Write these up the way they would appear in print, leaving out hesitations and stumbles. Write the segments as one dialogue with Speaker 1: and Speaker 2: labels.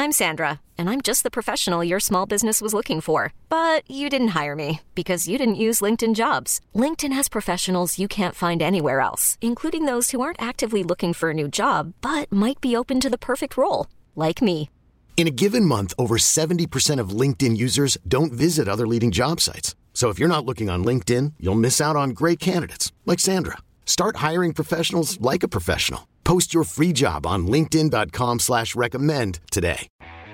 Speaker 1: I'm Sandra, and I'm just the professional your small business was looking for. But you didn't hire me because you didn't use LinkedIn Jobs. LinkedIn has professionals you can't find anywhere else, including those who aren't actively looking for a new job, but might be open to the perfect role, like me.
Speaker 2: In a given month, over 70% of LinkedIn users don't visit other leading job sites. So if you're not looking on LinkedIn, you'll miss out on great candidates like Sandra. Start hiring professionals like a professional. Post your free job on linkedin.com/recommend today.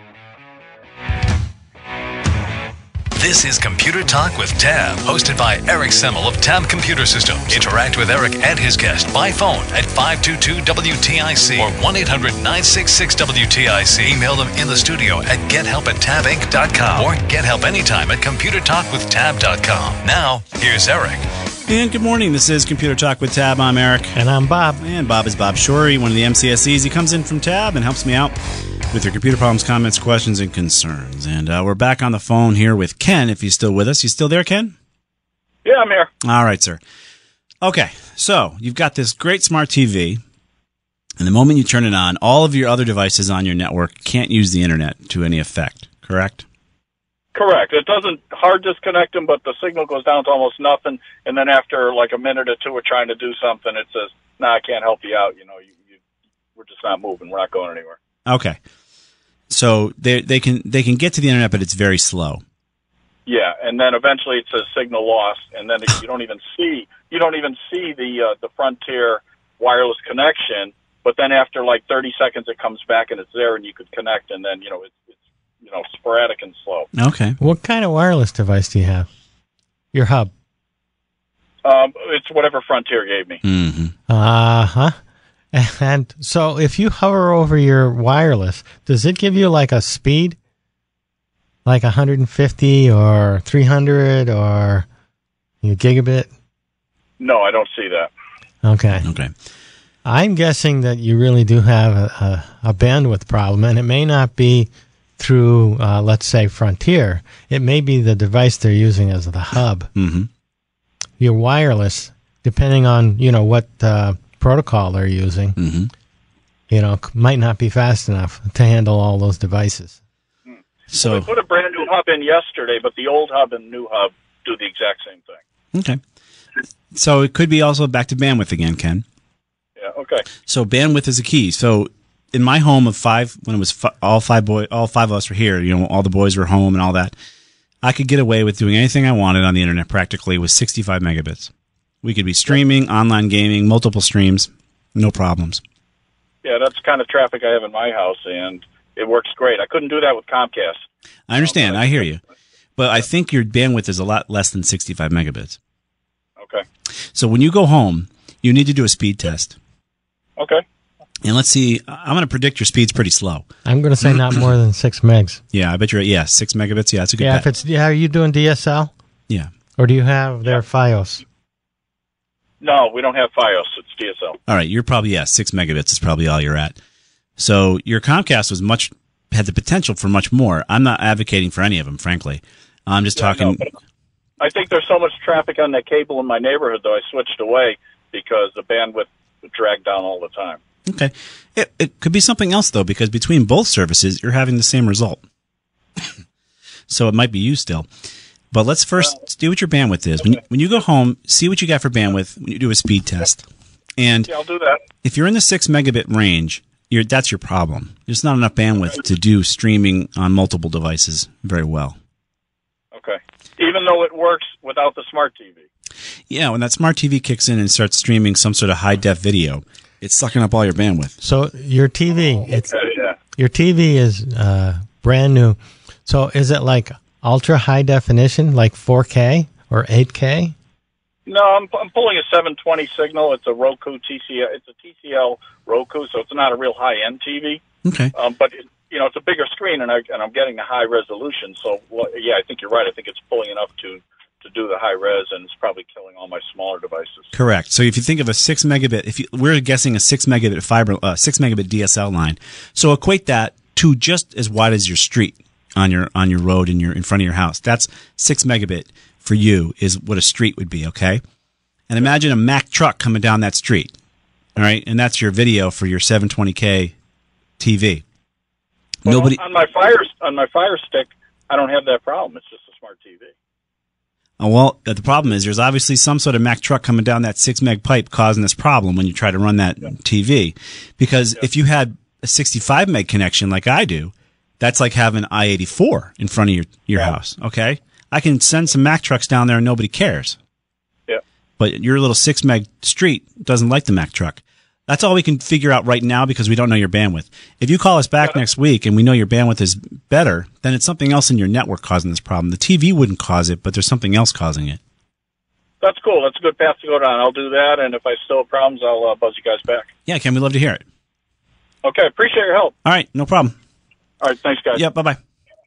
Speaker 3: This is Computer Talk with Tab, hosted by Eric Semmel of Tab Computer Systems. Interact with Eric and his guest by phone at 522-WTIC or 1-800-966-WTIC. Email them in the studio at gethelp@tabinc.com or get help anytime at computertalkwithtab.com. Now, here's Eric.
Speaker 4: And good morning. This is Computer Talk with Tab. I'm Eric.
Speaker 5: And I'm Bob.
Speaker 4: And Bob is Bob Shorey, one of the MCSEs. He comes in from Tab and helps me out with your computer problems, comments, questions, and concerns. And we're back on the phone here with Ken, if he's still with us. You still there, Ken?
Speaker 6: Yeah, I'm here.
Speaker 4: All right, sir. Okay, so you've got this great smart TV, and the moment you turn it on, all of your other devices on your network can't use the internet to any effect, correct?
Speaker 6: Correct. It doesn't hard disconnect them, but the signal goes down to almost nothing, and then after like a minute or two we're trying to do something, it says, I can't help you out. We're just not moving. We're not going anywhere.
Speaker 4: Okay. So they can get to the internet, but it's very slow.
Speaker 6: Yeah, and then eventually it says signal lost, and then you don't even see the Frontier wireless connection. But then after like 30 seconds, it comes back and it's there, and you could connect, and then it's sporadic and slow.
Speaker 4: Okay.
Speaker 5: What kind of wireless device do you have? Your hub?
Speaker 6: It's whatever Frontier gave me.
Speaker 4: Mm-hmm.
Speaker 5: Uh-huh. And so if you hover over your wireless, does it give you like a speed? Like 150 or 300 or gigabit?
Speaker 6: No, I don't see that.
Speaker 5: Okay. I'm guessing that you really do have a bandwidth problem, and it may not be through, let's say, Frontier. It may be the device they're using as the hub.
Speaker 4: Mm-hmm.
Speaker 5: Your wireless, depending on, what protocol they're using, might not be fast enough to handle all those devices.
Speaker 4: So
Speaker 6: they put a brand new hub in yesterday, but the old hub and new hub do the exact same thing.
Speaker 4: Okay. So it could be also back to bandwidth again, Ken.
Speaker 6: Yeah, okay.
Speaker 4: So bandwidth is a key. So in my home of five, when it was all five of us were here, all the boys were home and all that, I could get away with doing anything I wanted on the internet practically with 65 megabits. We could be streaming, online gaming, multiple streams, no problems.
Speaker 6: Yeah, that's the kind of traffic I have in my house, and it works great. I couldn't do that with Comcast.
Speaker 4: I understand. I hear you. But I think your bandwidth is a lot less than 65 megabits.
Speaker 6: Okay.
Speaker 4: So when you go home, you need to do a speed test.
Speaker 6: Okay.
Speaker 4: And let's see, I'm going to predict your speed's pretty slow.
Speaker 5: I'm going to say not more than 6 megs.
Speaker 4: Yeah, I bet you're at, 6 megabits. Yeah, that's a good bet.
Speaker 5: Are you doing DSL?
Speaker 4: Yeah.
Speaker 5: Or do you have their FiOS?
Speaker 6: No, we don't have FiOS. It's DSL.
Speaker 4: All right, you're probably, 6 megabits is probably all you're at. So your Comcast had the potential for much more. I'm not advocating for any of them, frankly. I'm just talking.
Speaker 6: No, I think there's so much traffic on that cable in my neighborhood, though I switched away because the bandwidth dragged down all the time.
Speaker 4: Okay. It could be something else, though, because between both services, you're having the same result. So it might be you still. But let's first see what your bandwidth is.
Speaker 6: Okay.
Speaker 4: When you go home, see what you got for bandwidth when you do a speed test. And
Speaker 6: yeah, I'll do that.
Speaker 4: If you're in the 6 megabit range, that's your problem. There's not enough bandwidth to do streaming on multiple devices very well.
Speaker 6: Okay. Even though it works without the smart TV.
Speaker 4: Yeah, when that smart TV kicks in and starts streaming some sort of high-def video, it's sucking up all your bandwidth.
Speaker 5: So your TV, your TV is brand new. So is it like ultra high definition, like 4K or 8K?
Speaker 6: No, I'm pulling a 720 signal. It's a Roku TCL. It's a TCL Roku, so it's not a real high-end TV.
Speaker 4: Okay.
Speaker 6: But it's a bigger screen, and I'm getting a high resolution. So I think you're right. I think it's pulling enough to do the high res, and it's probably killing all my smaller devices.
Speaker 4: Correct. So if you think of a 6 megabit, we're guessing a 6 megabit 6 megabit DSL line. So equate that to just as wide as your street on your road in front of your house. That's 6 megabit for you is what a street would be. Okay. And imagine a Mack truck coming down that street. All right. And that's your video for your 720K TV.
Speaker 6: Well,
Speaker 4: Nobody.
Speaker 6: on my Fire Stick, I don't have that problem. It's just a smart TV.
Speaker 4: Oh, well, the problem is there's obviously some sort of Mac truck coming down that 6 meg pipe causing this problem when you try to run that TV. Because if you had a 65 meg connection like I do, that's like having I-84 in front of your house. Okay, I can send some Mac trucks down there and nobody cares.
Speaker 6: Yeah.
Speaker 4: But your little 6 meg street doesn't like the Mac truck. That's all we can figure out right now because we don't know your bandwidth. If you call us back next week and we know your bandwidth is better, then it's something else in your network causing this problem. The TV wouldn't cause it, but there's something else causing it.
Speaker 6: That's cool. That's a good path to go down. I'll do that, and if I still have problems, I'll buzz you guys back.
Speaker 4: Yeah, Ken, we'd love to hear it.
Speaker 6: Okay, appreciate your help.
Speaker 4: All right, no problem.
Speaker 6: All right, thanks, guys.
Speaker 4: Yeah, bye-bye.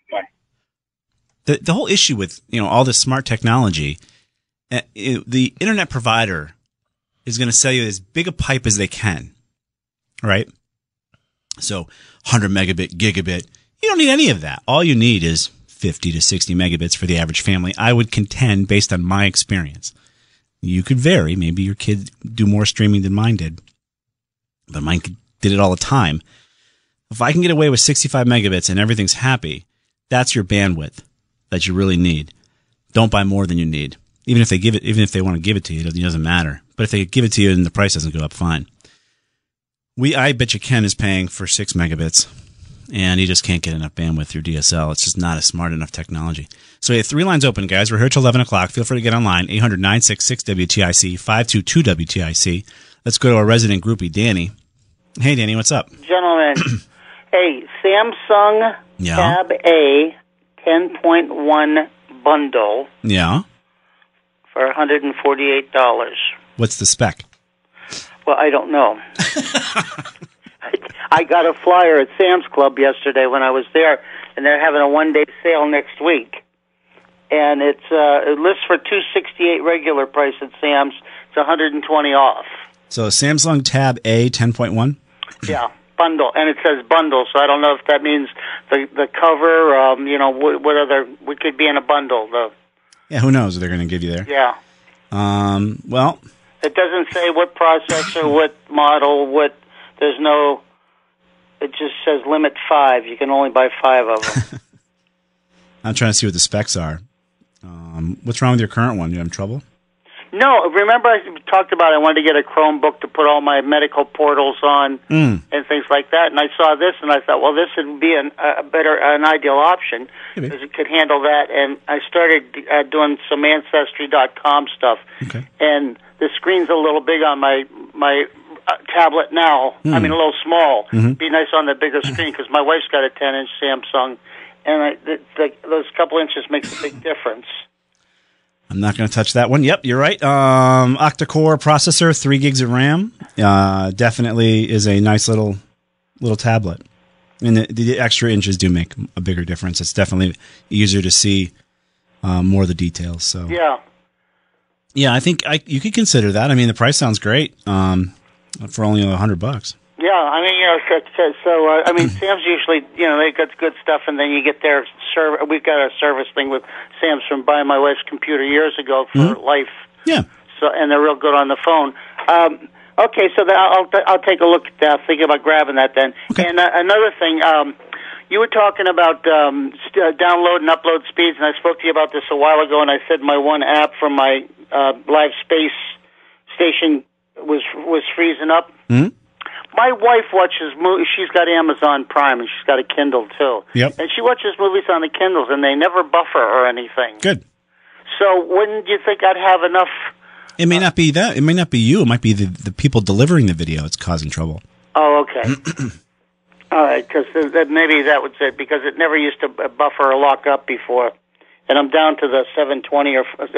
Speaker 6: Bye.
Speaker 4: The whole issue with all this smart technology, the internet provider is going to sell you as big a pipe as they can, right? So 100 megabit, gigabit, you don't need any of that. All you need is 50 to 60 megabits for the average family, I would contend, based on my experience. You could vary. Maybe your kids do more streaming than mine did, but mine did it all the time. If I can get away with 65 megabits and everything's happy, that's your bandwidth that you really need. Don't buy more than you need. Even if they want to give it to you, it doesn't matter. But if they give it to you and the price doesn't go up, fine. I bet you Ken is paying for 6 megabits, and he just can't get enough bandwidth through DSL. It's just not a smart enough technology. So we have 3 lines open, guys. We're here till 11 o'clock. Feel free to get online, 800-966-WTIC, 522-WTIC. Let's go to our resident groupie, Danny. Hey, Danny, what's up?
Speaker 7: Gentlemen, hey, Samsung Tab A 10.1 bundle.
Speaker 4: Yeah.
Speaker 7: For $148.
Speaker 4: What's the spec?
Speaker 7: Well, I don't know. I got a flyer at Sam's Club yesterday when I was there, and they're having a one-day sale next week. And it lists for $268 regular price at Sam's. It's $120 off.
Speaker 4: So Samsung Tab A 10.1?
Speaker 7: Yeah, bundle, and it says bundle. So I don't know if that means the cover. What other? We could be in a bundle.
Speaker 4: Yeah, who knows what they're going to give you there?
Speaker 7: Yeah.
Speaker 4: Well,
Speaker 7: it doesn't say what processor, what model, there's no, it just says limit 5. You can only buy 5 of them.
Speaker 4: I'm trying to see what the specs are. What's wrong with your current one? You having trouble?
Speaker 7: No, remember I talked about I wanted to get a Chromebook to put all my medical portals on and things like that, and I saw this and I thought, well, this would be an ideal option because it could handle that, and I started doing some Ancestry.com stuff, and the screen's a little big on my tablet now. I mean, a little small. Be nice on the bigger screen because my wife's got a 10-inch Samsung, and those couple inches makes a big difference.
Speaker 4: I'm not going to touch that one. Yep, you're right. Octa-core processor, 3 gigs of RAM. Definitely is a nice little tablet. And the extra inches do make a bigger difference. It's definitely easier to see more of the details. So yeah, I think you could consider that. I mean, the price sounds great for only $100.
Speaker 7: Yeah, I mean, I mean, Sam's usually, they got good stuff, and then you get their we've got a service thing with Sam's from buying my wife's computer years ago for life. Yeah. So, and they're real good on the phone. Okay, so I'll take a look at that. Think about grabbing that then. Okay. And another thing, you were talking about download and upload speeds, and I spoke to you about this a while ago, and I said my one app from my live space station was freezing up. Mm-hmm. My wife watches movies. She's got Amazon Prime, and she's got a Kindle, too. Yep. And she watches movies on the Kindles, and they never buffer or anything. Good. So wouldn't you think I'd have enough?
Speaker 4: It may not be that. It may not be you. It might be the people delivering the video that's causing trouble.
Speaker 7: Oh, okay. All right, because maybe that would say, because it never used to buffer or lock up before. And I'm down to the 720 at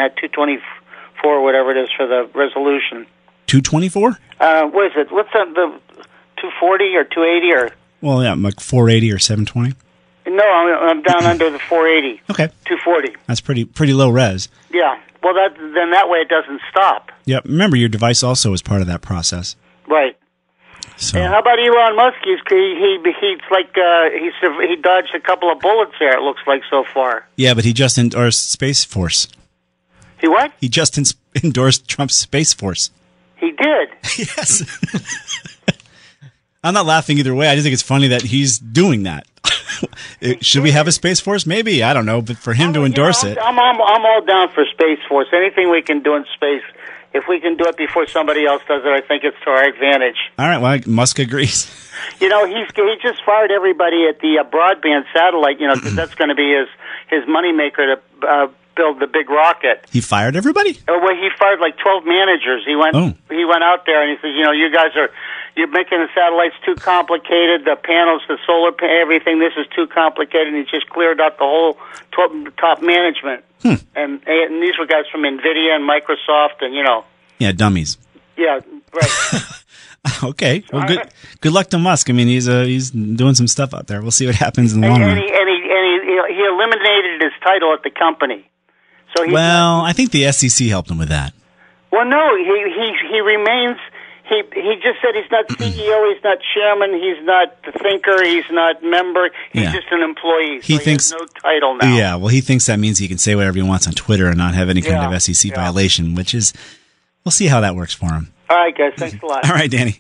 Speaker 7: 224, whatever it is, for the resolution.
Speaker 4: 224?
Speaker 7: What is it? What's the 240 or 280 or?
Speaker 4: Well, yeah, like 480 or 720.
Speaker 7: No, I'm down under the 480. Okay. 240.
Speaker 4: That's pretty low res.
Speaker 7: Yeah. Well, then that way it doesn't stop.
Speaker 4: Yep. Remember, your device also is part of that process.
Speaker 7: Right.
Speaker 4: So.
Speaker 7: And how about Elon Musk? He's like he dodged a couple of bullets there. It looks like so far.
Speaker 4: Yeah, but he just endorsed Space Force.
Speaker 7: He what?
Speaker 4: He just endorsed Trump's Space Force.
Speaker 7: He did.
Speaker 4: Yes. I'm not laughing either way. I just think it's funny that he's doing that. Should we have a Space Force? Maybe. I don't know. But for him to endorse it.
Speaker 7: I'm all down for Space Force. Anything we can do in space, if we can do it before somebody else does it, I think it's to our advantage.
Speaker 4: All right. Well, Musk agrees.
Speaker 7: He just fired everybody at the broadband satellite, because that's going to be his moneymaker to build the big rocket.
Speaker 4: He fired everybody?
Speaker 7: Oh, well, he fired like 12 managers. He went out there and he says, you guys you're making the satellites too complicated, the panels, the solar, everything, this is too complicated, and he just cleared out the whole top management. And these were guys from NVIDIA and Microsoft and,
Speaker 4: Yeah, dummies.
Speaker 7: Yeah, right.
Speaker 4: Okay. Well, good luck to Musk. I mean, he's doing some stuff out there. We'll see what happens in the long run.
Speaker 7: And he eliminated his title at the company. So
Speaker 4: I think the SEC helped him with that.
Speaker 7: Well, no, he remains. He just said he's not CEO, he's not chairman, he's not the thinker, he's not member. He's just an employee. So he thinks has no title now.
Speaker 4: Yeah, well, he thinks that means he can say whatever he wants on Twitter and not have any kind of SEC violation, which is, we'll see how that works for him.
Speaker 7: All right, guys. Thanks a lot.
Speaker 4: All right, Danny.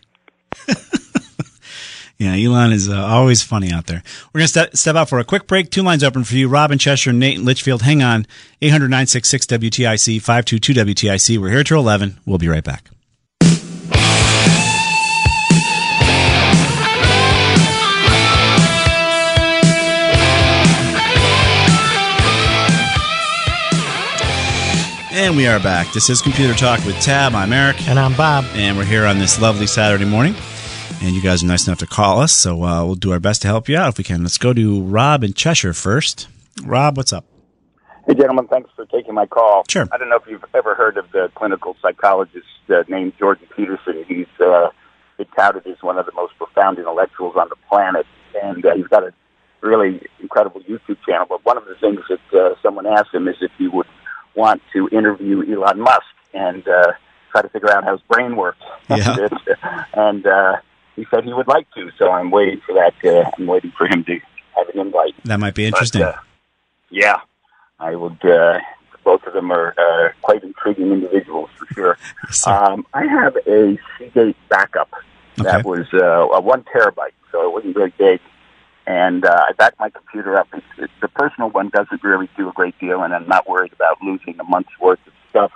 Speaker 4: Yeah, Elon is always funny out there. We're going to step out for a quick break. 2 lines open for you. Rob in Cheshire, Nate in Litchfield. Hang on. 800-966-WTIC, 522-WTIC. We're here till 11. We'll be right back. And we are back. This is Computer Talk with Tab. I'm Eric.
Speaker 5: And I'm Bob.
Speaker 4: And we're here on this lovely Saturday morning. And you guys are nice enough to call us, so we'll do our best to help you out if we can. Let's go to Rob in Cheshire first. Rob, what's up?
Speaker 8: Hey, gentlemen. Thanks for taking my call.
Speaker 4: Sure.
Speaker 8: I don't know if you've ever heard of the clinical psychologist named Jordan Peterson. He's been touted as one of the most profound intellectuals on the planet, and he's got a really incredible YouTube channel. But one of the things that someone asked him is if he would want to interview Elon Musk and try to figure out how his brain works.
Speaker 4: Yeah.
Speaker 8: And he said he would like to, so I'm waiting for that. I'm waiting for him to have an invite.
Speaker 4: That might be interesting.
Speaker 8: But, yeah, I would. Both of them are quite intriguing individuals for sure.
Speaker 4: Yes,
Speaker 8: I have a Seagate backup that was a 1 terabyte, so it wasn't very big. And I backed my computer up. The personal one doesn't really do a great deal, and I'm not worried about losing a month's worth of stuff.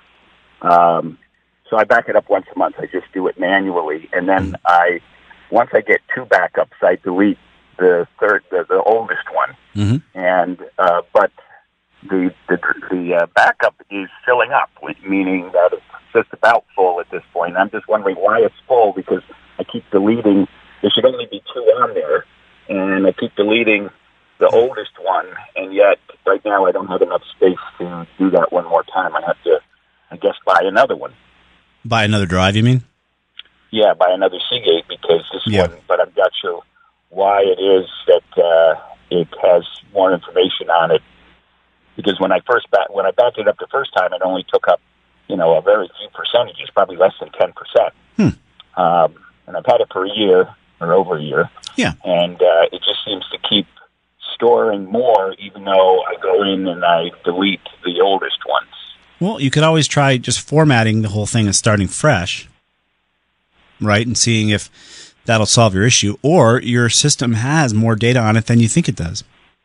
Speaker 8: So I back it up once a month. I just do it manually, and then once I get 2 backups, I delete the oldest one.
Speaker 4: Mm-hmm.
Speaker 8: And but the backup is filling up, meaning that it's just about full at this point. I'm just wondering why it's full, because I keep deleting. There should only be 2 on there, and I keep deleting the oldest one, and yet right now I don't have enough space to do that one more time. I have to, I guess, buy another one.
Speaker 4: Buy another drive, you mean?
Speaker 8: Yeah, buy another Seagate, because this one, but I'm not sure why it is that it has more information on it. Because when I backed it up the first time, it only took up, a very few percentages, probably less than 10%. And I've had it for a year or over a year.
Speaker 4: Yeah.
Speaker 8: And it just seems to keep storing more, even though I go in and I delete the oldest ones.
Speaker 4: Well, you could always try just formatting the whole thing and starting fresh, right, and seeing if that'll solve your issue, or your system has more data on it than you think it does.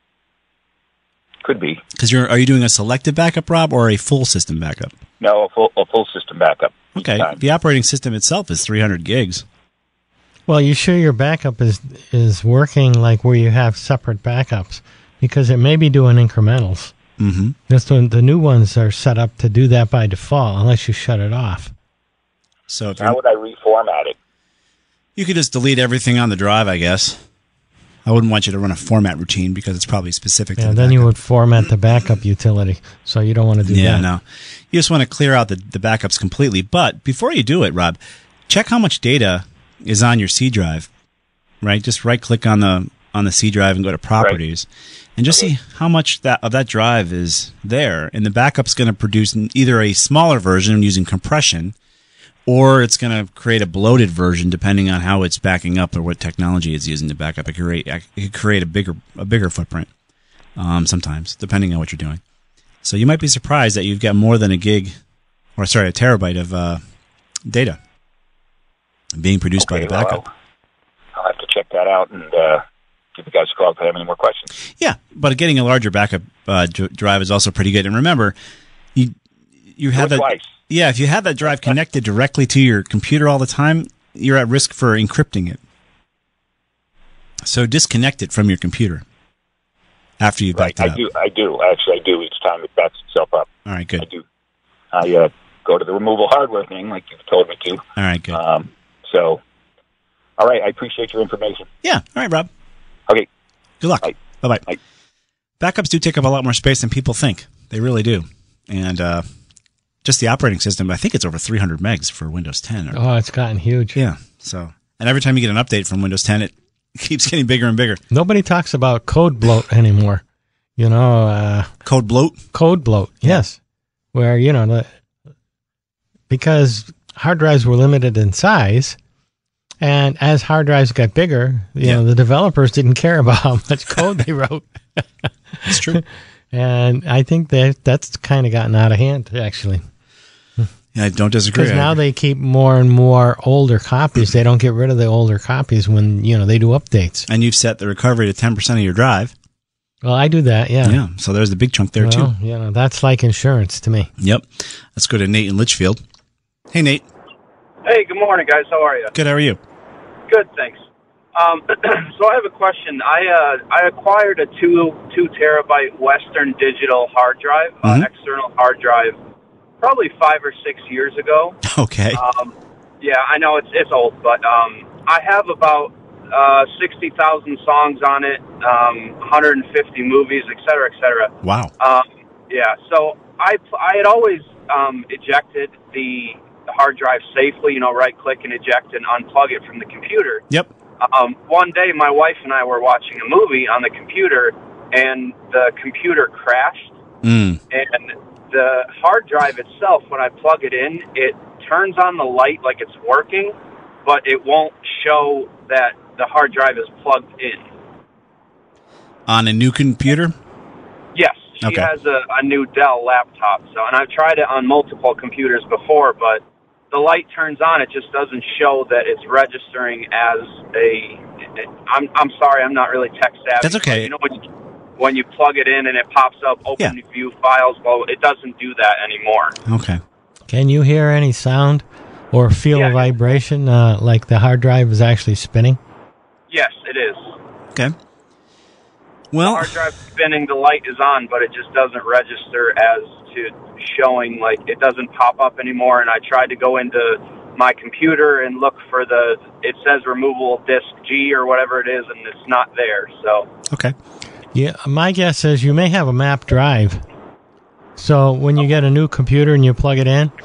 Speaker 8: Could be.
Speaker 4: Because are you doing a selective backup, Rob, or a full system backup?
Speaker 8: No, a full system backup.
Speaker 4: Okay. The operating system itself is 300 gigs.
Speaker 5: Well, you sure your backup is working like where you have separate backups? Because it may be doing incrementals.
Speaker 4: Mm-hmm.
Speaker 5: Just the new ones are set up to do that by default, unless you shut it off.
Speaker 4: So
Speaker 8: how would I reformat it?
Speaker 4: You could just delete everything on the drive, I guess. I wouldn't want you to run a format routine because it's probably specific to the
Speaker 5: then you would format the backup utility, so you don't want to do that.
Speaker 4: Yeah, no. You just want to clear out the backups completely. But before you do it, Rob, check how much data is on your C drive, right? Just right-click on the C drive and go to Properties, and just see how much of that drive is there. And the backup's going to produce either a smaller version using compression, or it's going to create a bloated version depending on how it's backing up or what technology it's using to back up. It could create a bigger footprint sometimes, depending on what you're doing. So you might be surprised that you've got more than a terabyte of data being produced by the backup.
Speaker 8: I'll have to check that out and
Speaker 9: give you guys a call if I have any more questions.
Speaker 4: Yeah, but getting a larger backup drive is also pretty good. And remember, you have that. Twice. Yeah, if you have that drive connected directly to your computer all the time, you're at risk for encrypting it. So disconnect it from your computer after you backed it up.
Speaker 9: I do. Actually, I do. Each time it backs itself up.
Speaker 4: All right, good.
Speaker 9: I do. I go to the removable hardware thing, like you've told me to.
Speaker 4: All right, good.
Speaker 9: So, all right, I appreciate your information.
Speaker 4: Yeah, all right, Rob.
Speaker 9: Okay.
Speaker 4: Good luck. Bye-bye. Bye. Backups do take up a lot more space than people think. They really do. And just the operating system, I think it's over 300 megs for Windows 10.
Speaker 5: Oh, it's gotten huge.
Speaker 4: Yeah. So, and every time you get an update from Windows 10, it keeps getting bigger and bigger.
Speaker 5: Nobody talks about code bloat anymore. You know,
Speaker 4: code bloat?
Speaker 5: Code bloat, yes. Where, you know, because hard drives were limited in size, and as hard drives got bigger, you know, the developers didn't care about how much code they wrote.
Speaker 4: That's true.
Speaker 5: And I think that's kind of gotten out of hand, actually.
Speaker 4: Yeah, I don't disagree.
Speaker 5: Because now they keep more and more older copies. They don't get rid of the older copies when, you know, they do updates.
Speaker 4: And you've set the recovery to 10% of your drive.
Speaker 5: Well, I do that, yeah.
Speaker 4: Yeah, so there's the big chunk there, too.
Speaker 5: You know, that's like insurance to me.
Speaker 4: Yep. Let's go to Nate in Litchfield. Hey, Nate.
Speaker 10: Hey, good morning, guys. How are you?
Speaker 4: Good, how are you?
Speaker 10: Good, thanks. So I have a question. I acquired a 2 terabyte Western Digital hard drive, external hard drive, probably 5 or 6 years ago.
Speaker 4: Okay.
Speaker 10: Yeah, I know it's old, but I have about 60,000 songs on it, 150 movies, et cetera, et cetera.
Speaker 4: Wow.
Speaker 10: Yeah, so I had always ejected the hard drive safely, you know, right-click and eject and unplug it from the computer.
Speaker 4: Yep.
Speaker 10: One day, my wife and I were watching a movie on the computer, and the computer crashed. And the hard drive itself, when I plug it in, it turns on the light like it's working, but it won't show that the hard drive is plugged in.
Speaker 4: On a new computer?
Speaker 10: Yes. She has a new Dell laptop, and I've tried it on multiple computers before, but the light turns on, it just doesn't show that it's registering as I'm sorry, I'm not really tech savvy.
Speaker 4: That's okay.
Speaker 10: You know, when you plug it in and it pops up, open view files, well, it doesn't do that anymore.
Speaker 4: Okay.
Speaker 5: Can you hear any sound or feel a vibration like the hard drive is actually spinning?
Speaker 10: Yes, it is.
Speaker 4: Okay. Well,
Speaker 10: the hard drive spinning, the light is on, but it just doesn't register as to showing, like it doesn't pop up anymore. And I tried to go into my computer and look for it says removable disk G or whatever it is, and it's not there. So
Speaker 4: okay.
Speaker 5: Yeah, my guess is you may have a map drive. So when you get a new computer and you plug it in,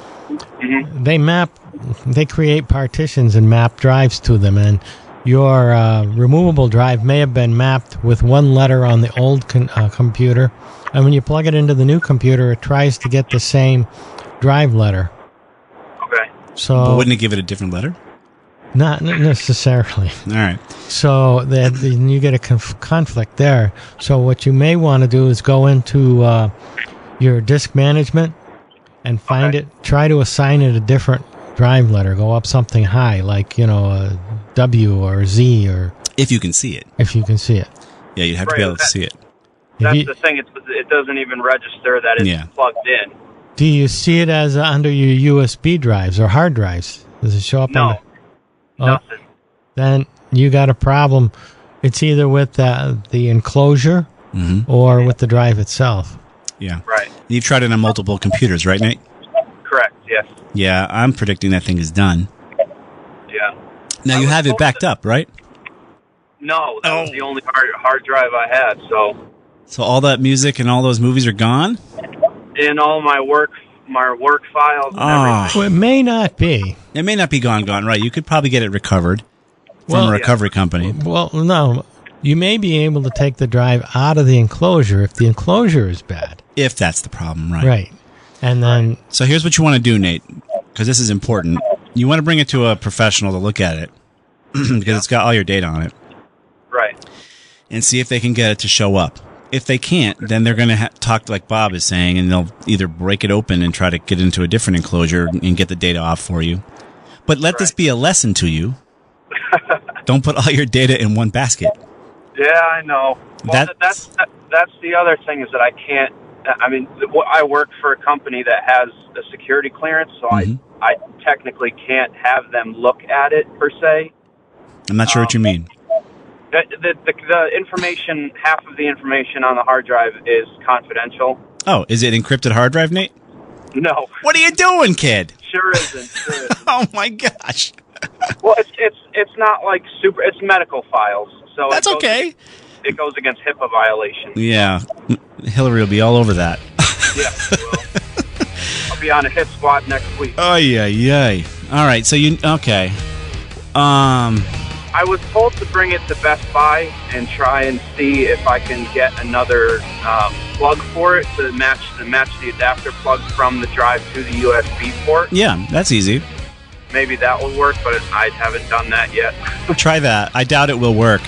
Speaker 5: they create partitions and map drives to them, and your removable drive may have been mapped with one letter on the old computer, and when you plug it into the new computer, it tries to get the same drive letter.
Speaker 10: Okay.
Speaker 5: But
Speaker 4: wouldn't it give it a different letter?
Speaker 5: Not necessarily.
Speaker 4: All right.
Speaker 5: So then you get a conflict there. So what you may want to do is go into your disk management and find it. Try to assign it a different drive letter. Go up something high, like, you know, a W or Z, or
Speaker 4: if you can see it.
Speaker 5: If you can see it.
Speaker 4: Yeah, you'd have to be able to see it.
Speaker 10: That's the thing. It doesn't even register that it's plugged in.
Speaker 5: Do you see it as under your USB drives or hard drives? Does it show up?
Speaker 10: No. Nothing.
Speaker 5: Then you got a problem. It's either with the enclosure or with the drive itself.
Speaker 4: Yeah.
Speaker 10: Right.
Speaker 4: You've tried it on multiple computers, right, Nate?
Speaker 10: Correct, yes.
Speaker 4: Yeah, I'm predicting that thing is done.
Speaker 10: Yeah.
Speaker 4: Now, you have it backed up, right?
Speaker 10: No, that was the only hard drive I had, so...
Speaker 4: So all that music and all those movies are gone?
Speaker 10: In all my work files and everything.
Speaker 5: Well, it may not be.
Speaker 4: It may not be gone, right? You could probably get it recovered from a recovery company.
Speaker 5: Well, no. You may be able to take the drive out of the enclosure if the enclosure is bad.
Speaker 4: If that's the problem, right?
Speaker 5: Right. And then...
Speaker 4: So here's what you want to do, Nate, because this is important. You want to bring it to a professional to look at it, because it's got all your data on it.
Speaker 10: Right.
Speaker 4: And see if they can get it to show up. If they can't, then they're going to talk like Bob is saying, and they'll either break it open and try to get into a different enclosure and get the data off for you. But let this be a lesson to you. Don't put all your data in one basket.
Speaker 10: Yeah, I know. Well, that's the other thing is that I can't. I mean, I work for a company that has a security clearance, so I technically can't have them look at it per se.
Speaker 4: I'm not sure what you mean.
Speaker 10: The information, half of the information on the hard drive is confidential.
Speaker 4: Oh, is it encrypted hard drive, Nate?
Speaker 10: No.
Speaker 4: What are you doing, kid?
Speaker 10: Sure isn't.
Speaker 4: Oh my gosh.
Speaker 10: Well, it's not like super. It's medical files, so
Speaker 4: that's okay.
Speaker 10: It goes against HIPAA violations.
Speaker 4: Yeah, Hillary will be all over that.
Speaker 10: Yeah, I'll be on a hit squad next week.
Speaker 4: Oh yeah. All right, so okay.
Speaker 10: I was told to bring it to Best Buy and try and see if I can get another plug for it to match the adapter plug from the drive to the USB port.
Speaker 4: Yeah, that's easy.
Speaker 10: Maybe that will work, but I haven't done that yet.
Speaker 4: Try that. I doubt it will work.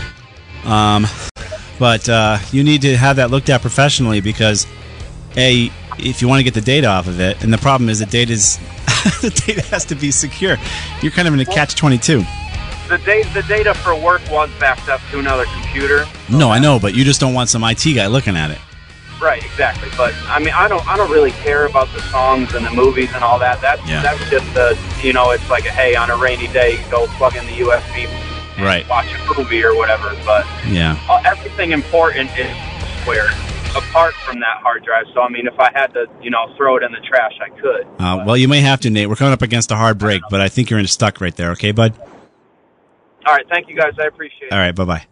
Speaker 4: But you need to have that looked at professionally because, if you want to get the data off of it, and the problem is the data has to be secure. You're kind of in a catch-22.
Speaker 10: The data for work was backed up to another computer.
Speaker 4: No, I know, but you just don't want some IT guy looking at it.
Speaker 10: Right, exactly. But I mean, I don't really care about the songs and the movies and all that. That's just it's like hey, on a rainy day, go plug in the USB, and watch a movie or whatever. But everything important is square apart from that hard drive. So I mean, if I had to, throw it in the trash, I could.
Speaker 4: Well, you may have to, Nate. We're coming up against a hard break, but I think you're stuck right there. Okay, bud.
Speaker 10: All right, thank you guys. I appreciate it.
Speaker 4: All right, bye-bye.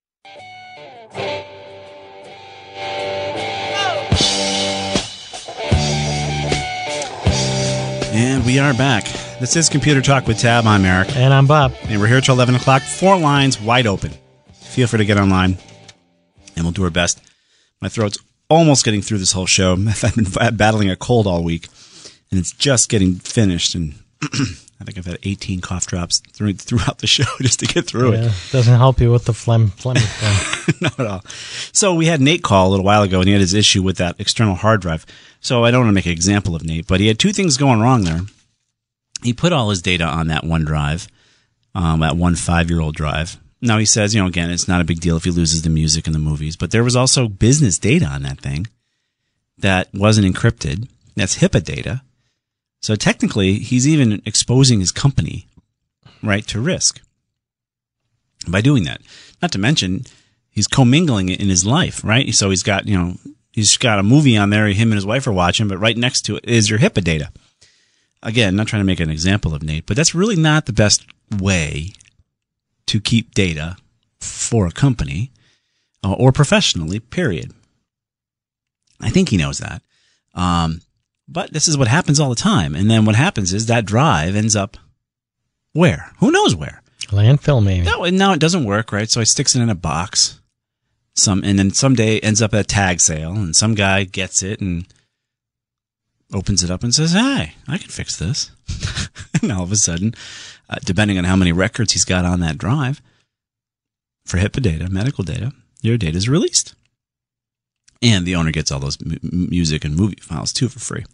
Speaker 4: And we are back. This is Computer Talk with Tab. I'm Eric.
Speaker 5: And I'm Bob.
Speaker 4: And we're here till 11 o'clock. 4 lines wide open. Feel free to get online, and we'll do our best. My throat's almost getting through this whole show. I've been battling a cold all week, and it's just getting finished, and I think I've had 18 cough drops throughout the show just to get through it.
Speaker 5: Doesn't help you with the phlegm.
Speaker 4: Not at all. So we had Nate call a little while ago, and he had his issue with that external hard drive. So I don't want to make an example of Nate, but he had 2 things going wrong there. He put all his data on that one drive, that one 5-year-old drive. Now he says, again, it's not a big deal if he loses the music and the movies, but there was also business data on that thing that wasn't encrypted. That's HIPAA data. So technically, he's even exposing his company, right, to risk by doing that. Not to mention, he's commingling it in his life, right? So he's got, he's got a movie on there him and his wife are watching, but right next to it is your HIPAA data. Again, not trying to make an example of Nate, but that's really not the best way to keep data for a company or professionally, period. I think he knows that. But this is what happens all the time. And then what happens is that drive ends up where? Who knows where?
Speaker 5: Landfill, maybe.
Speaker 4: No, and now it doesn't work, right? So he sticks it in a box. And then someday ends up at a tag sale, and some guy gets it and opens it up and says, hey, I can fix this. And all of a sudden, depending on how many records he's got on that drive, for HIPAA data, medical data, your data is released. And the owner gets all those music and movie files, too, for free.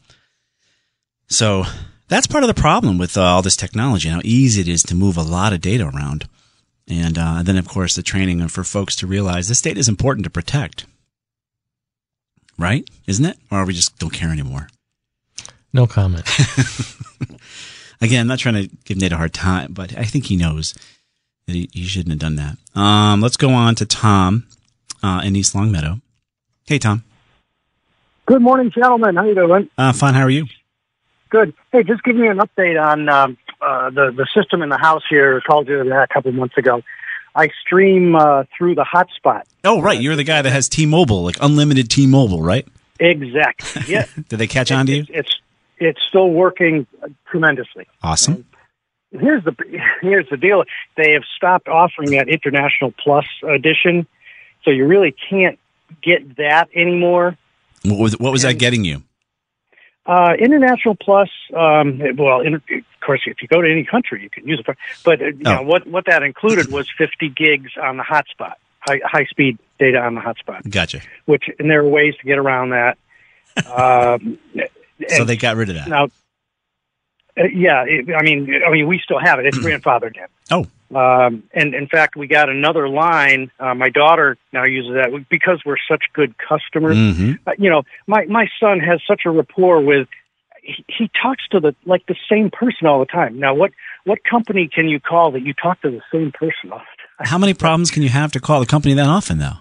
Speaker 4: So that's part of the problem with all this technology, how easy it is to move a lot of data around. And then, of course, the training for folks to realize this data is important to protect. Right? Isn't it? Or we just don't care anymore?
Speaker 5: No comment.
Speaker 4: Again, I'm not trying to give Nate a hard time, but I think he knows that he shouldn't have done that. Let's go on to Tom in East Longmeadow. Hey, Tom.
Speaker 11: Good morning, gentlemen. How you doing?
Speaker 4: Fine. How are you?
Speaker 11: Good. Hey, just give me an update on the system in the house here. I called you that a couple months ago. I stream through the hotspot.
Speaker 4: Oh, right. You're the guy that has T-Mobile, like unlimited T-Mobile, right?
Speaker 11: Exactly. Yeah.
Speaker 4: Did they catch on to you?
Speaker 11: It's still working tremendously.
Speaker 4: Awesome.
Speaker 11: Here's the deal. They have stopped offering that International Plus edition, so you really can't get that anymore.
Speaker 4: What was that getting you?
Speaker 11: International Plus. Of course, if you go to any country, you can use it. But what that included was 50 gigs on the hotspot, high speed data on the hotspot.
Speaker 4: Gotcha.
Speaker 11: And there are ways to get around that.
Speaker 4: So they got rid of that.
Speaker 11: Now, we still have it. It's grandfathered in.
Speaker 4: Oh,
Speaker 11: And in fact, we got another line. My daughter now uses that because we're such good customers. My son has such a rapport with. He talks to the same person all the time. Now, what company can you call that you talk to the same person all the time?
Speaker 4: How many problems can you have to call the company that often, though?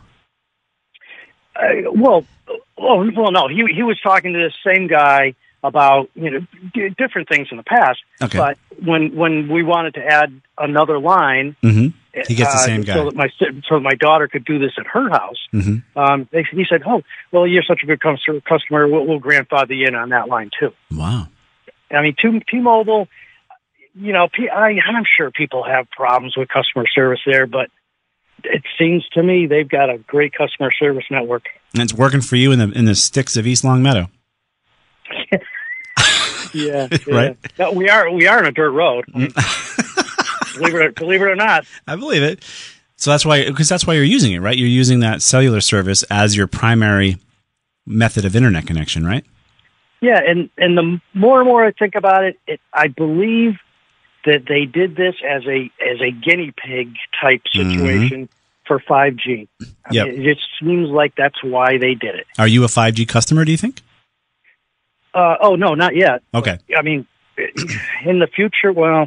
Speaker 11: No. He was talking to this same guy about different things in the past. Okay. But when we wanted to add another line,
Speaker 4: he gets the same guy,
Speaker 11: so that my daughter could do this at her house. He said, "Oh, well, you're such a good customer. We'll grandfather you in on that line too."
Speaker 4: Wow.
Speaker 11: I mean, T-Mobile. I'm sure people have problems with customer service there, but it seems to me they've got a great customer service network.
Speaker 4: And it's working for you in the sticks of East Longmeadow.
Speaker 11: Yeah,
Speaker 4: right.
Speaker 11: No, we are on a dirt road. Believe it or not,
Speaker 4: I believe it. So that's why you're using it, right? You're using that cellular service as your primary method of internet connection, right?
Speaker 11: Yeah, and the more and more I think about it, I believe that they did this as a guinea pig type situation for 5G. I mean, it just seems like that's why they did it.
Speaker 4: Are you a 5G customer, do you think?
Speaker 11: No, not yet.
Speaker 4: Okay.
Speaker 11: I mean, in the future, well,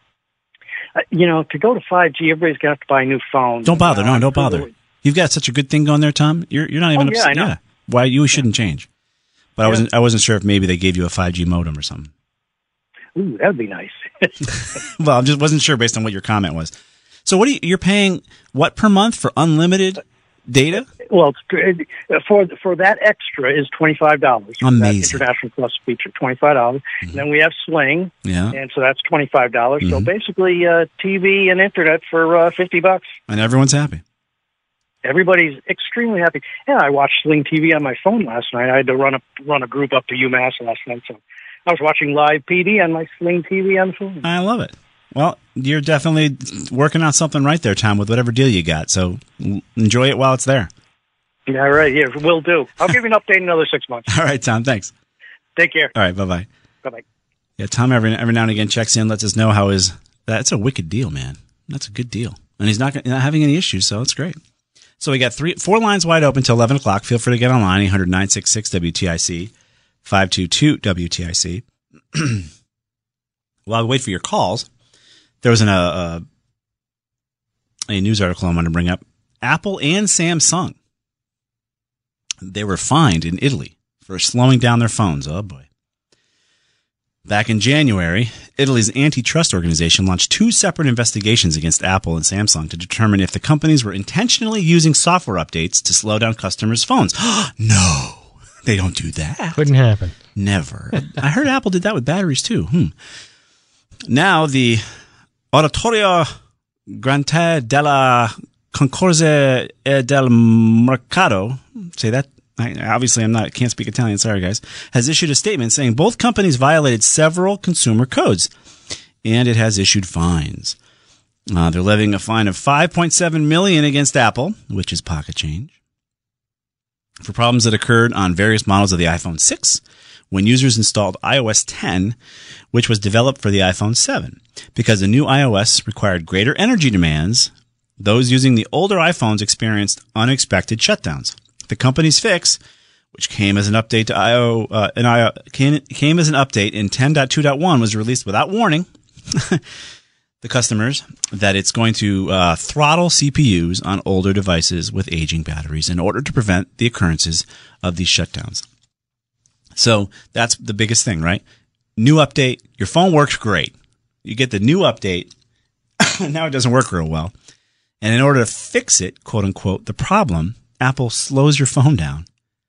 Speaker 11: to go to 5G, everybody's got to buy a new phone.
Speaker 4: Don't bother. No, don't bother. You've got such a good thing going there, Tom. You're not even upset.
Speaker 11: I know.
Speaker 4: Yeah. Why you shouldn't change. But I wasn't sure if maybe they gave you a 5G modem or something.
Speaker 11: Ooh, that'd be nice.
Speaker 4: Well, I just wasn't sure based on what your comment was. So you're paying what per month for unlimited data?
Speaker 11: Well, for that extra is $25.
Speaker 4: Amazing.
Speaker 11: That International Plus feature, $25. And then we have Sling, and so that's $25. So basically, TV and internet for $50.
Speaker 4: And everyone's happy.
Speaker 11: Everybody's extremely happy. Yeah, I watched Sling TV on my phone last night. I had to run a group up to UMass last night, so I was watching live PD on my Sling TV on the phone.
Speaker 4: I love it. Well, you're definitely working on something right there, Tom, with whatever deal you got. So enjoy it while it's there.
Speaker 11: Yeah, right. Yeah, will do. I'll give you an update in another 6 months.
Speaker 4: All right, Tom. Thanks.
Speaker 11: Take care.
Speaker 4: All right. Bye-bye.
Speaker 11: Bye-bye.
Speaker 4: Yeah, Tom every now and again checks in, lets us know how that's a wicked deal, man. That's a good deal. And he's not having any issues, so it's great. So we got 4 lines wide open till 11 o'clock. Feel free to get online, 800-966-WTIC, 522-WTIC. While we wait for your calls, there was a news article I want to bring up. Apple and Samsung, they were fined in Italy for slowing down their phones. Oh, boy. Back in January, Italy's antitrust organization launched 2 separate investigations against Apple and Samsung to determine if the companies were intentionally using software updates to slow down customers' phones. No, they don't do that.
Speaker 5: Couldn't happen.
Speaker 4: Never. I heard Apple did that with batteries, too. Now, the Auditorio Grande della Concorso e del Mercato, say that? Can't speak Italian, sorry guys, has issued a statement saying both companies violated several consumer codes, and it has issued fines. They're levying a fine of $5.7 million against Apple, which is pocket change, for problems that occurred on various models of the iPhone 6 when users installed iOS 10, which was developed for the iPhone 7. Because the new iOS required greater energy demands, those using the older iPhones experienced unexpected shutdowns. The company's fix, which came as an update to came as an update in 10.2.1, was released without warning the customers that it's going to throttle CPUs on older devices with aging batteries in order to prevent the occurrences of these shutdowns. So that's the biggest thing, right? New update, your phone works great. You get the new update, now it doesn't work real well. And in order to fix it, quote unquote, the problem, Apple slows your phone down.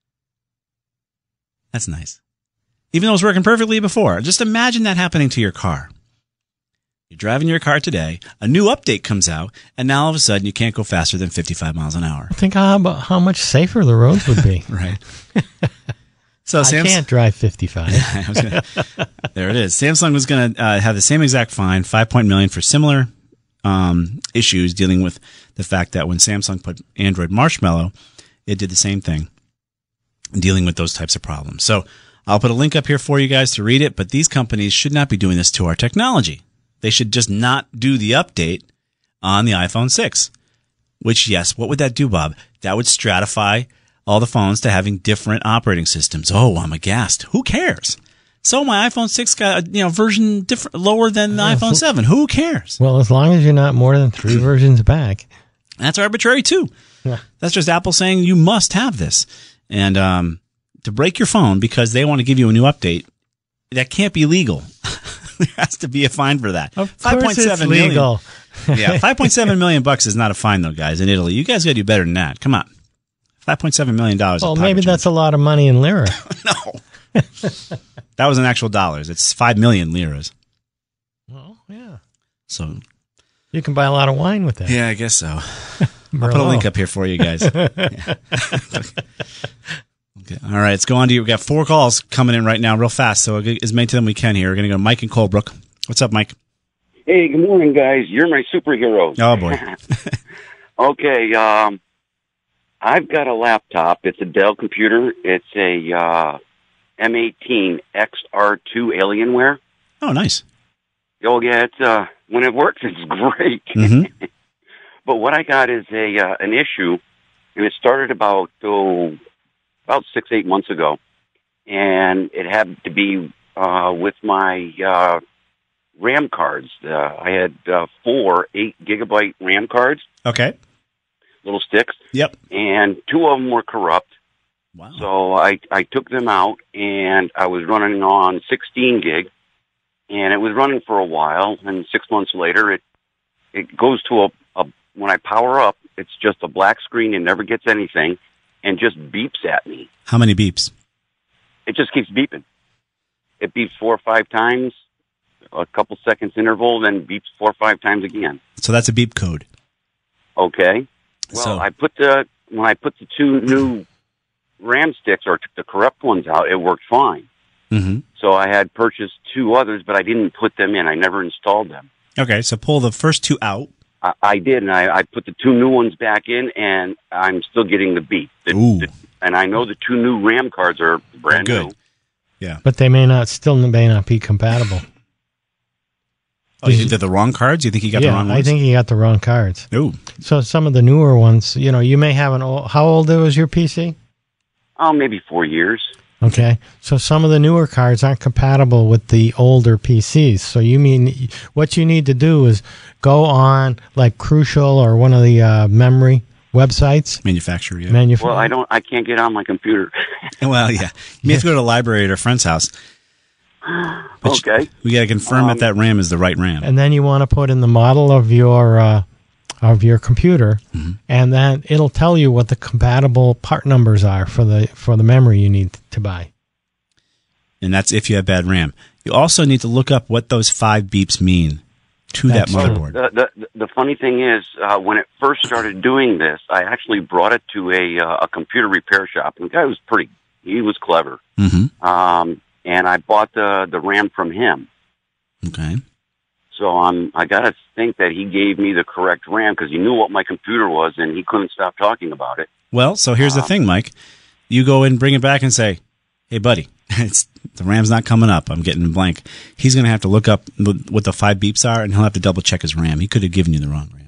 Speaker 4: That's nice. Even though it was working perfectly before. Just imagine that happening to your car. You're driving your car today, a new update comes out, and now all of a sudden you can't go faster than 55 miles an hour.
Speaker 5: Think about how much safer the roads would be.
Speaker 4: Right. So
Speaker 5: I can't drive 55.
Speaker 4: There it is. Samsung was going to have the same exact fine, $5 million for similar issues dealing with the fact that when Samsung put Android Marshmallow, it did the same thing, dealing with those types of problems. So I'll put a link up here for you guys to read it, but these companies should not be doing this to our technology. They should just not do the update on the iPhone 6. Which, yes, what would that do, Bob? That would stratify all the phones to having different operating systems. Oh, I'm aghast. Who cares? So my iPhone 6 got a version different, lower than the iPhone 7. Who cares?
Speaker 5: Well, as long as you're not more than 3 versions back.
Speaker 4: That's arbitrary, too.
Speaker 5: Yeah.
Speaker 4: That's just Apple saying you must have this. And to break your phone because they want to give you a new update, that can't be legal. There has to be a fine for that.
Speaker 5: Of course it's legal.
Speaker 4: Yeah, $5.7 million is not a fine, though, guys, in Italy. You guys got to do better than that. Come on. $5.7 million.
Speaker 5: Well, maybe that's a lot of money in lira.
Speaker 4: No. That was in actual dollars. It's 5 million liras.
Speaker 5: Well, yeah.
Speaker 4: So
Speaker 5: you can buy a lot of wine with that.
Speaker 4: Yeah, I guess so. I'll put a link up here for you guys. Yeah. Okay. All right, let's go on to you. We've got 4 calls coming in right now real fast, so as many of them we can here. We're going to go to Mike in Colebrook. What's up, Mike?
Speaker 12: Hey, good morning, guys. You're my superheroes.
Speaker 4: Oh, boy.
Speaker 12: Okay, I've got a laptop. It's a Dell computer. It's a M18 XR2 Alienware.
Speaker 4: Oh, nice.
Speaker 12: Oh, yeah, it's, when it works, it's great.
Speaker 4: Mm-hmm.
Speaker 12: But what I got is an issue, and it started about 6-8 months ago, and it had to be with my RAM cards. I had 4 8-gigabyte RAM cards.
Speaker 4: Okay.
Speaker 12: Little sticks.
Speaker 4: Yep.
Speaker 12: And 2 of them were corrupt.
Speaker 4: Wow.
Speaker 12: So I took them out, and I was running on 16 gig, and it was running for a while, and 6 months later, it goes to when I power up, it's just a black screen, it never gets anything, and just beeps at me.
Speaker 4: How many beeps?
Speaker 12: It just keeps beeping. It beeps 4 or 5 times, a couple seconds interval, then beeps 4 or 5 times again.
Speaker 4: So that's a beep code.
Speaker 12: Okay. Well,
Speaker 4: So-
Speaker 12: when I put the 2 new RAM sticks or took the corrupt ones out, it worked fine.
Speaker 4: Mm-hmm.
Speaker 12: So I had purchased 2 others, but I didn't put them in. I never installed them.
Speaker 4: Okay, so pull the first 2 out.
Speaker 12: I did, and I put the 2 new ones back in, and I'm still getting the beep.
Speaker 4: Ooh.
Speaker 12: And I know the 2 new RAM cards are brand
Speaker 4: good.
Speaker 12: new.
Speaker 4: Yeah.
Speaker 5: But they may not be compatible.
Speaker 4: Oh, you think they're the wrong cards? You think you got the wrong ones?
Speaker 5: I think you got the wrong cards.
Speaker 4: Ooh.
Speaker 5: So some of the newer ones, you may have how old was your PC?
Speaker 12: Oh, maybe 4 years.
Speaker 5: Okay. So some of the newer cards aren't compatible with the older PCs. So what you need to do is go on like Crucial or one of the memory websites.
Speaker 4: Manufacturer, yeah.
Speaker 12: Well, I can't get on my computer.
Speaker 4: Well, yeah. You have to go to the library at a friend's house. But
Speaker 12: okay.
Speaker 4: We got to confirm that RAM is the right RAM.
Speaker 5: And then you want to put in the model of your computer,
Speaker 4: Mm-hmm.
Speaker 5: and then it'll tell you what the compatible part numbers are for the memory you need to buy.
Speaker 4: And that's if you have bad RAM. You also need to look up what those 5 beeps mean to that motherboard.
Speaker 12: The funny thing is, when it first started doing this, I actually brought it to a computer repair shop. And the guy he was clever.
Speaker 4: Mm-hmm.
Speaker 12: And I bought the RAM from him.
Speaker 4: Okay.
Speaker 12: So I got to think that he gave me the correct RAM because he knew what my computer was, and he couldn't stop talking about it.
Speaker 4: Well, so here's the thing, Mike. You go and bring it back and say, hey, buddy, the RAM's not coming up. I'm getting blank. He's going to have to look up what the 5 beeps are, and he'll have to double check his RAM. He could have given you the wrong RAM.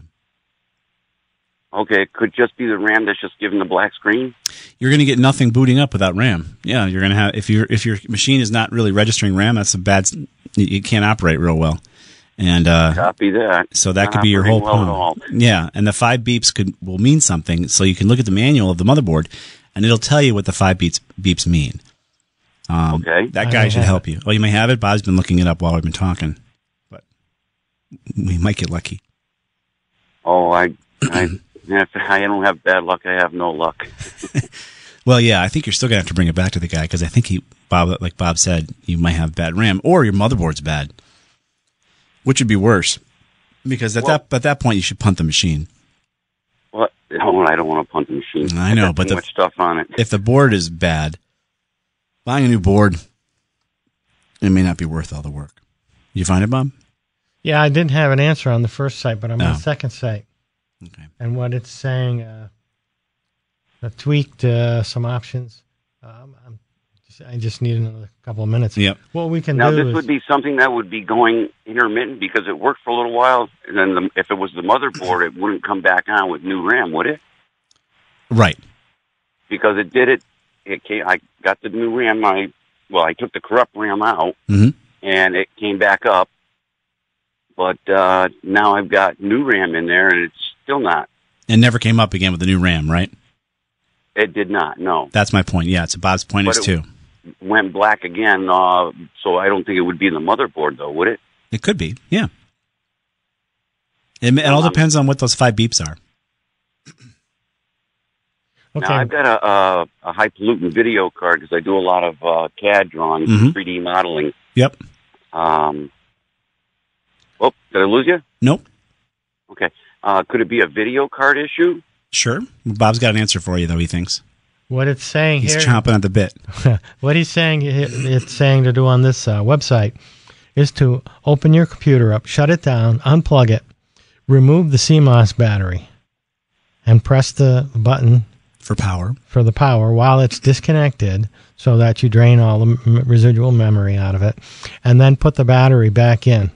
Speaker 12: Okay, it could just be the RAM that's just giving the black screen.
Speaker 4: You're going to get nothing booting up without RAM. Yeah, you're going to have if your machine is not really registering RAM, that's a bad. You can't operate real well. And
Speaker 12: copy that.
Speaker 4: So that
Speaker 12: Not
Speaker 4: could be your whole
Speaker 12: operating
Speaker 4: problem.
Speaker 12: well at all.
Speaker 4: Yeah, and the 5 beeps will mean something. So you can look at the manual of the motherboard, and it'll tell you what the 5 beeps mean.
Speaker 12: Okay,
Speaker 4: that guy should help you. Well, you may have it. Bob's been looking it up while we've been talking, but we might get lucky.
Speaker 12: Oh, I don't have bad luck. I have no luck.
Speaker 4: Well, yeah, I think you're still gonna have to bring it back to the guy because I think like Bob said, you might have bad RAM or your motherboard's bad, which would be worse. Because at that point, you should punt the machine.
Speaker 12: What? No, I don't want to punt the machine.
Speaker 4: I know,
Speaker 12: got
Speaker 4: but
Speaker 12: too much stuff on it.
Speaker 4: If the board is bad, buying a new board, it may not be worth all the work. You find it, Bob?
Speaker 5: Yeah, I didn't have an answer on the first site, but I'm on
Speaker 4: Oh.
Speaker 5: the second site.
Speaker 4: Okay.
Speaker 5: And what it's saying, I tweaked some options. I'm I just need another couple of minutes.
Speaker 4: Yep.
Speaker 5: What we can
Speaker 12: now,
Speaker 5: do
Speaker 12: this
Speaker 5: is,
Speaker 12: would be something that would be going intermittent because it worked for a little while, and then if it was the motherboard, it wouldn't come back on with new RAM, would it?
Speaker 4: Right.
Speaker 12: Because it did it. I got the new RAM. I took the corrupt RAM out, and it came back up. But now I've got new RAM in there, and it's still not.
Speaker 4: And never came up again with the new RAM, right?
Speaker 12: It did not, no.
Speaker 4: That's my point. Yeah, so Bob's point is too.
Speaker 12: Went black again, so I don't think it would be in the motherboard, though, would it?
Speaker 4: It could be, yeah. It all depends on what those 5 beeps are.
Speaker 5: Okay.
Speaker 12: Now, I've got a high-pollutant video card because I do a lot of CAD drawing, 3D modeling.
Speaker 4: Yep.
Speaker 12: Oh, did I lose you?
Speaker 4: Nope.
Speaker 12: Okay. Could it be a video card issue?
Speaker 4: Sure. Bob's got an answer for you, though, he thinks.
Speaker 5: What it's saying
Speaker 4: He's
Speaker 5: here...
Speaker 4: chomping at the bit.
Speaker 5: What he's saying, it's saying to do on this website is to open your computer up, shut it down, unplug it, remove the CMOS battery, and press the button
Speaker 4: for
Speaker 5: the power while it's disconnected so that you drain all the residual memory out of it, and then put the battery back in.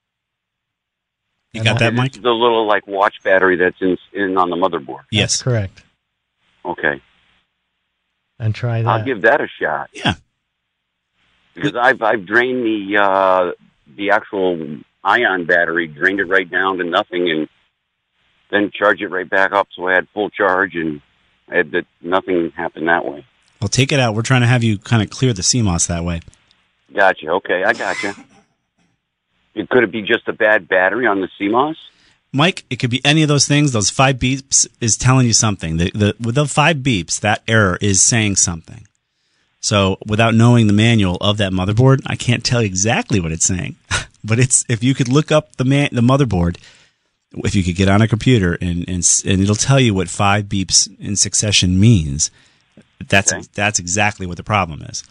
Speaker 4: You got that, Mike?
Speaker 12: The little watch battery that's in on the motherboard.
Speaker 4: Yes.
Speaker 5: That's correct.
Speaker 12: Okay.
Speaker 5: And try that.
Speaker 12: I'll give that a shot.
Speaker 4: Yeah.
Speaker 12: Because I've drained the actual ion battery, drained it right down to nothing, and then charged it right back up so I had full charge, and nothing happened that way.
Speaker 4: Well, take it out. We're trying to have you kind of clear the CMOS that way.
Speaker 12: Gotcha. Okay, I gotcha. Could it be just a bad battery on the CMOS?
Speaker 4: Mike, it could be any of those things. Those 5 beeps is telling you something. With the 5 beeps, that error is saying something. So without knowing the manual of that motherboard, I can't tell you exactly what it's saying. But if you could look up the motherboard, if you could get on a computer and it'll tell you what 5 beeps in succession means. That's exactly what the problem is.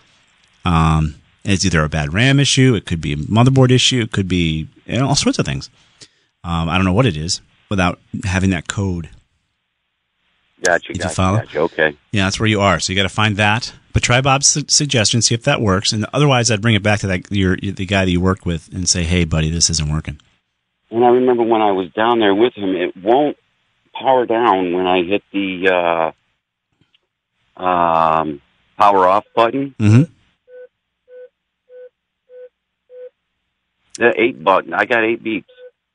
Speaker 4: It's either a bad RAM issue, it could be a motherboard issue, it could be all sorts of things. I don't know what it is without having that code.
Speaker 12: Gotcha.
Speaker 4: Did you follow?
Speaker 12: Gotcha. Okay.
Speaker 4: Yeah, that's where you are. So you got to find that. But try Bob's suggestion, see if that works. And otherwise, I'd bring it back to the guy that you worked with and say, "Hey, buddy, this isn't working."
Speaker 12: And I remember when I was down there with him, it won't power down when I hit the power off button.
Speaker 4: Mm-hmm.
Speaker 12: The 8 button. I got 8 beeps.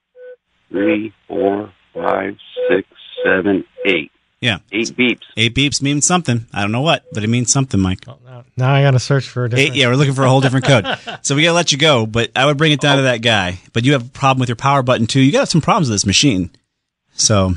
Speaker 12: 3, 4, 5, 6, 7, 8.
Speaker 4: Yeah.
Speaker 12: 8 beeps.
Speaker 4: 8 beeps means something. I don't know what, but it means something, Mike.
Speaker 5: Now I got to search for a different...
Speaker 4: 8, yeah, we're looking for a whole different code. So we got to let you go, but I would bring it down to that guy. But you have a problem with your power button, too. You got some problems with this machine. So...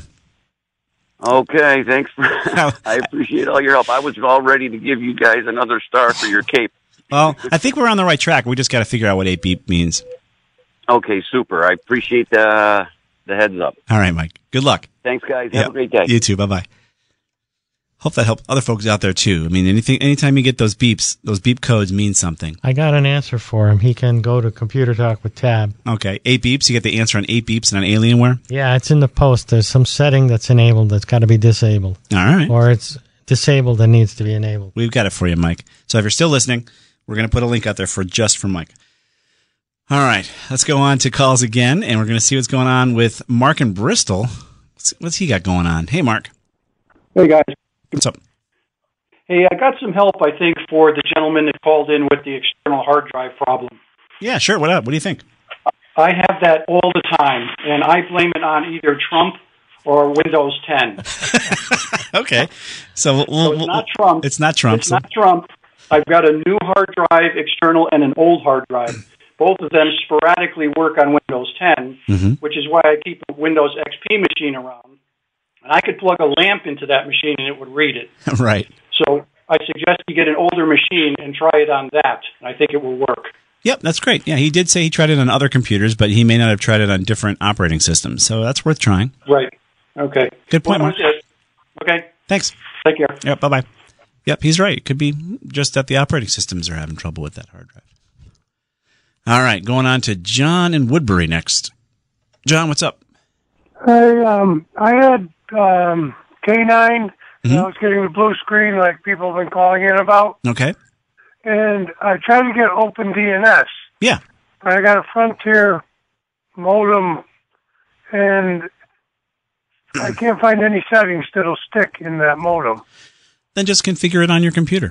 Speaker 12: Okay, thanks. I appreciate all your help. I was all ready to give you guys another star for your cape.
Speaker 4: Well, I think we're on the right track. We just got to figure out what 8 beep means.
Speaker 12: Okay, super. I appreciate the heads up.
Speaker 4: All right, Mike. Good luck.
Speaker 12: Thanks, guys. Have a great day.
Speaker 4: You too. Bye-bye. Hope that helped other folks out there, too. I mean, anytime you get those beeps, those beep codes mean something.
Speaker 5: I got an answer for him. He can go to Computer Talk with Tab.
Speaker 4: Okay. 8 beeps. You get the answer on 8 beeps and on Alienware?
Speaker 5: Yeah, it's in the post. There's some setting that's enabled that's got to be disabled.
Speaker 4: All right.
Speaker 5: Or it's disabled and needs to be enabled.
Speaker 4: We've got it for you, Mike. So if you're still listening, we're going to put a link out there just for Mike. All right. Let's go on to calls again, and we're going to see what's going on with Mark in Bristol. What's he got going on? Hey, Mark.
Speaker 13: Hey, guys.
Speaker 4: What's up?
Speaker 13: Hey, I got some help, I think, for the gentleman that called in with the external hard drive problem.
Speaker 4: Yeah, sure. What up? What do you think?
Speaker 13: I have that all the time, and I blame it on either Trump or Windows 10.
Speaker 4: Okay. So
Speaker 13: it's not Trump.
Speaker 4: It's not Trump.
Speaker 13: It's not Trump. I've got a new hard drive, external, and an old hard drive. Both of them sporadically work on Windows 10, which is why I keep a Windows XP machine around. And I could plug a lamp into that machine and it would read it.
Speaker 4: Right.
Speaker 13: So I suggest you get an older machine and try it on that. I think it will work.
Speaker 4: Yep, that's great. Yeah, he did say he tried it on other computers, but he may not have tried it on different operating systems. So that's worth trying.
Speaker 13: Right. Okay.
Speaker 4: Good point, Mark.
Speaker 13: Okay.
Speaker 4: Thanks.
Speaker 13: Take care.
Speaker 4: Yep, bye-bye. Yep, he's right. It could be just that the operating systems are having trouble with that hard drive. All right, going on to John in Woodbury next. John, what's up?
Speaker 14: Hey, I had K9. I was getting the blue screen like people have been calling in about.
Speaker 4: Okay.
Speaker 14: and I tried to get OpenDNS.
Speaker 4: Yeah.
Speaker 14: But I got a Frontier modem, and I can't find any settings that'll stick in that modem.
Speaker 4: Then just configure it on your computer.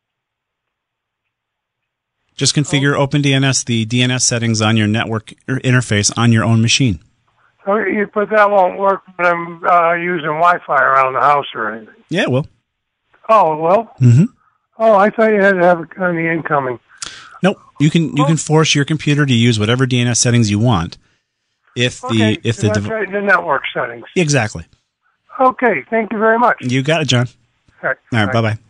Speaker 4: Just configure OpenDNS, the DNS settings on your network interface on your own machine.
Speaker 14: Okay, but that won't work when I'm using Wi-Fi around the house or anything.
Speaker 4: Yeah, it will.
Speaker 14: Oh, well?
Speaker 4: Mm-hmm.
Speaker 14: Oh, I thought you had to have it on the incoming.
Speaker 4: Nope. You can force your computer to use whatever DNS settings you want. If the
Speaker 14: that's right in the network settings.
Speaker 4: Exactly.
Speaker 14: Okay, thank you very much.
Speaker 4: You got it, John.
Speaker 14: All
Speaker 4: right, bye-bye.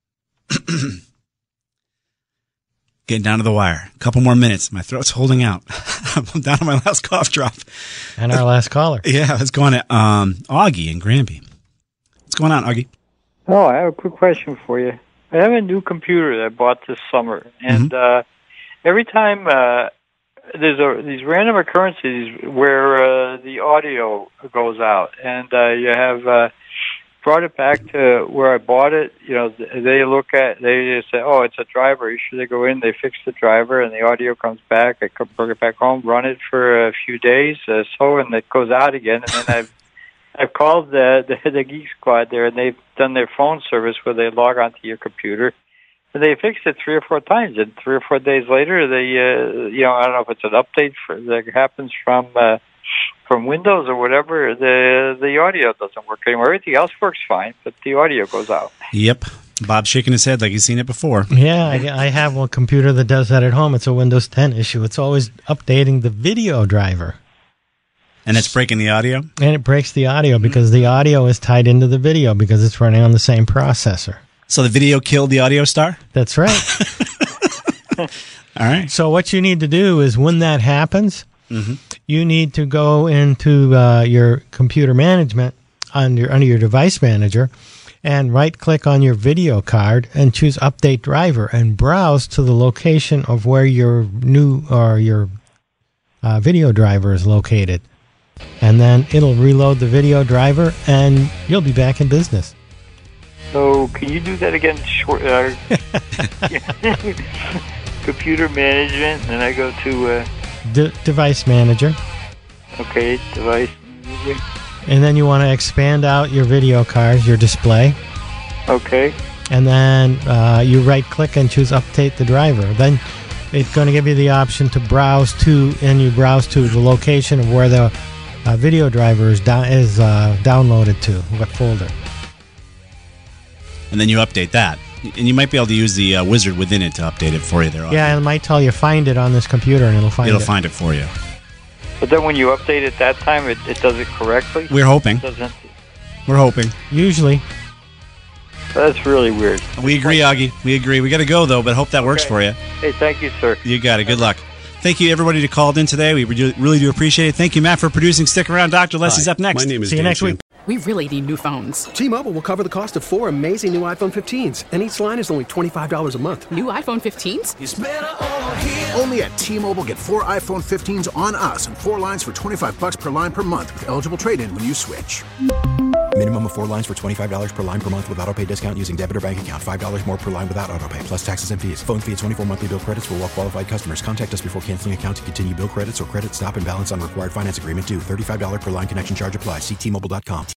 Speaker 4: Getting down to the wire. A couple more minutes. My throat's holding out. I'm down to my last cough drop.
Speaker 5: And our last caller.
Speaker 4: Yeah, let's go on to Augie in Granby. What's going on, Augie?
Speaker 15: Oh, I have a quick question for you. I have a new computer that I bought this summer, and every time there's these random occurrences where the audio goes out, and you have brought it back to where I bought it. You know, they say, "Oh, it's a driver." You should go in. They fix the driver, and the audio comes back. I bring it back home, run it for a few days, and it goes out again. And then I've called the Geek Squad there, and they've done their phone service where they log onto your computer, and they fixed it 3 or 4 times. And 3 or 4 days later, they, I don't know if it's an update that happens from Windows or whatever. The audio doesn't work anymore. Everything else works fine, but the audio goes out.
Speaker 4: Yep. Bob's shaking his head like he's seen it before.
Speaker 5: Yeah, I have a computer that does that at home. It's a Windows 10 issue. It's always updating the video driver.
Speaker 4: And it's breaking the audio?
Speaker 5: And it breaks the audio because the audio is tied into the video because it's running on the same processor.
Speaker 4: So the video killed the audio star?
Speaker 5: That's right.
Speaker 4: All right.
Speaker 5: So what you need to do is when that happens, you need to go into your computer management under your device manager and right-click on your video card and choose Update Driver and browse to the location of where your new or your video driver is located. And then it'll reload the video driver, and you'll be back in business.
Speaker 15: So can you do that again? Computer management, and then I go to...
Speaker 5: device manager.
Speaker 15: Okay, device manager.
Speaker 5: And then you want to expand out your video card, your display.
Speaker 15: Okay.
Speaker 5: And then you right-click and choose Update the Driver. Then it's going to give you the option to browse to, and you browse to the location of where the video driver is downloaded to, what folder.
Speaker 4: And then you update that. And you might be able to use the wizard within it to update it for you there.
Speaker 5: Yeah, it might tell you find it on this computer, and it'll find
Speaker 4: it for you.
Speaker 15: But then when you update it that time, it does it correctly?
Speaker 4: We're hoping. We're hoping.
Speaker 5: Usually.
Speaker 15: That's really weird.
Speaker 4: We agree, Augie. We agree. We got to go, though, but hope that works for you.
Speaker 15: Hey, thank you, sir.
Speaker 4: You got it. Good luck. Thank you, everybody, who called in today. We really do appreciate it. Thank you, Matt, for producing. Stick around. Dr. Leslie's up next.
Speaker 16: My name is
Speaker 5: See you next week.
Speaker 16: We really need new phones. T-Mobile will cover the cost of 4 amazing new iPhone 15s, and each line is only $25 a month.
Speaker 17: New iPhone 15s?
Speaker 16: It's better over here.
Speaker 18: Only at T-Mobile, get 4 iPhone 15s on us and 4 lines for $25 per line per month with eligible trade-in when you switch.
Speaker 19: Minimum of 4 lines for $25 per line per month with autopay discount using debit or bank account. $5 more per line without autopay, plus taxes and fees. Phone fee at 24 monthly bill credits for well-qualified customers. Contact us before canceling account to continue bill credits or credit stop and balance on required finance agreement due. $35 per line connection charge applies. See T-Mobile.com.